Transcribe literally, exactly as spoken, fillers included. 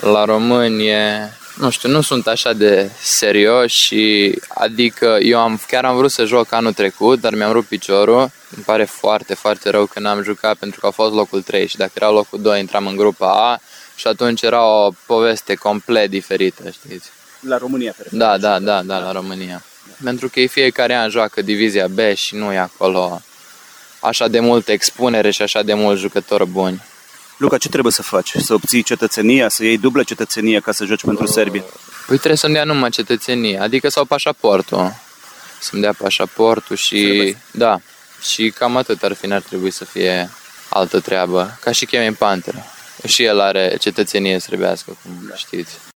La români, e, nu știu, nu sunt așa de serioși și adică eu am, chiar am vrut să joc anul trecut, dar mi-am rupt piciorul. Îmi pare foarte, foarte rău că n-am jucat pentru că a fost locul trei și dacă era locul doi intram în grupa A și atunci era o poveste complet diferită, știți. La România, pe Da, da, da, da, la România. Pentru că ei fiecare an joacă divizia B și nu e acolo așa de multă expunere și așa de mulți jucători buni. Luca, ce trebuie să faci? Să obții cetățenia, să iei dublă cetățenie ca să joci pentru Serbia? Păi trebuie să-mi dea numai cetățenie, adică sau pașaportul. Să-mi dea pașaportul și... Trebuie. Da, și cam atât ar fi, n-ar trebui să fie altă treabă. Ca și Kevin Panter. Și el are cetățenie sârbească, cum știți.